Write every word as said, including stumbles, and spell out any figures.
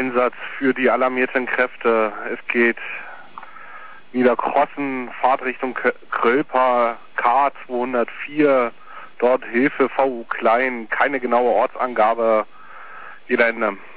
Einsatz für die alarmierten Kräfte. Es geht Niederkrossen, Fahrtrichtung Krölpa, K zweihundertvier, dort Hilfe V U Klein, keine genaue Ortsangabe, jeder Ende.